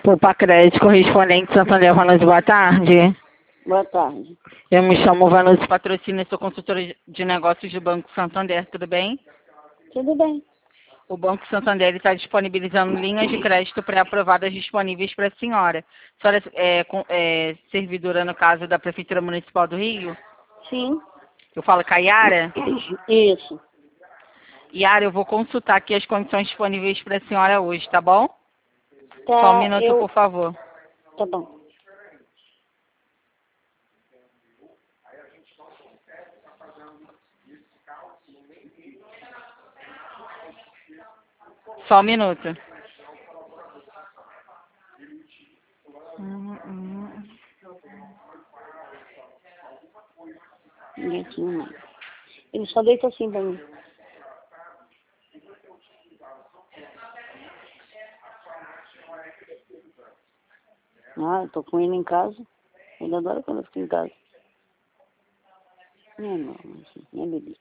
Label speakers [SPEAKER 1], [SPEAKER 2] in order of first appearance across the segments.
[SPEAKER 1] Opa, crédito correspondente Santander, Vanucci, boa tarde.
[SPEAKER 2] Boa tarde.
[SPEAKER 1] Eu me chamo Vanucci Patrocínio e sou consultora de negócios do Banco Santander, tudo bem?
[SPEAKER 2] Tudo bem.
[SPEAKER 1] O Banco Santander está disponibilizando linhas de crédito pré-aprovadas disponíveis para a senhora. A senhora é servidora, no caso, da Prefeitura Municipal do Rio?
[SPEAKER 2] Sim.
[SPEAKER 1] Eu falo Caiara?
[SPEAKER 2] Isso.
[SPEAKER 1] Yara, eu vou consultar aqui as condições disponíveis para a senhora hoje, tá bom?
[SPEAKER 2] Tá,
[SPEAKER 1] Só um minuto, por favor.
[SPEAKER 2] Tá bom.
[SPEAKER 1] Só um minuto.
[SPEAKER 2] Ninguém tinha nada. Ele só deita assim pra mim. Ah, eu tô com ele em casa. Ele adora quando eu fico em casa. Não, assim, nem bebi.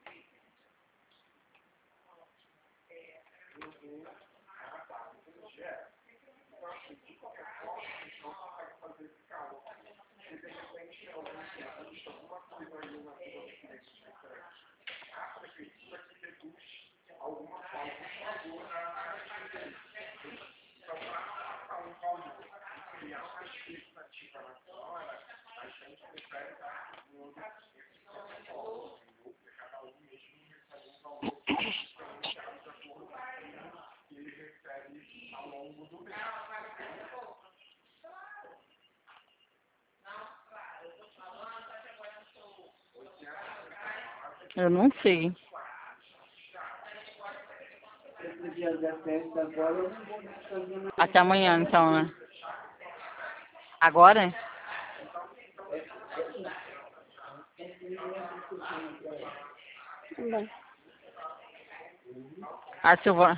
[SPEAKER 1] Eu não sei. Até amanhã, então, né? Agora?
[SPEAKER 2] Tudo bem.
[SPEAKER 1] Ah, Silvana.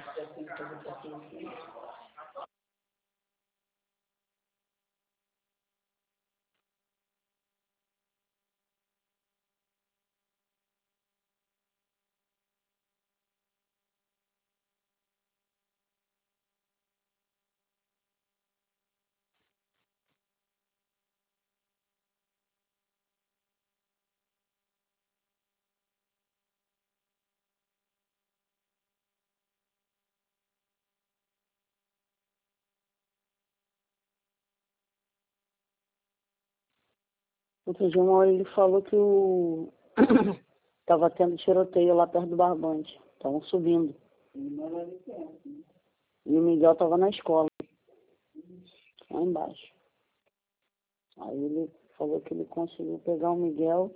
[SPEAKER 2] Outro dia uma hora ele falou que o tava tendo tiroteio lá perto do barbante. Estavam subindo. E o Miguel tava na escola. Lá embaixo. Aí ele falou que ele conseguiu pegar o Miguel.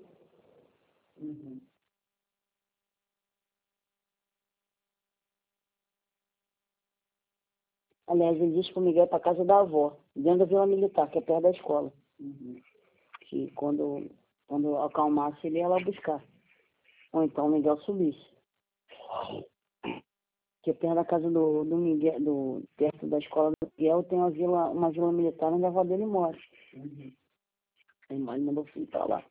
[SPEAKER 2] Aliás, ele disse que o Miguel é pra casa da avó, dentro da Vila Militar, que é perto da escola. Que quando acalmasse, ele ia lá buscar. Ou então o Miguel subisse. Porque perto da casa do Miguel, perto da escola do Miguel, tem uma vila militar onde a avó dele mora. Aí ele mandou o filho pra lá.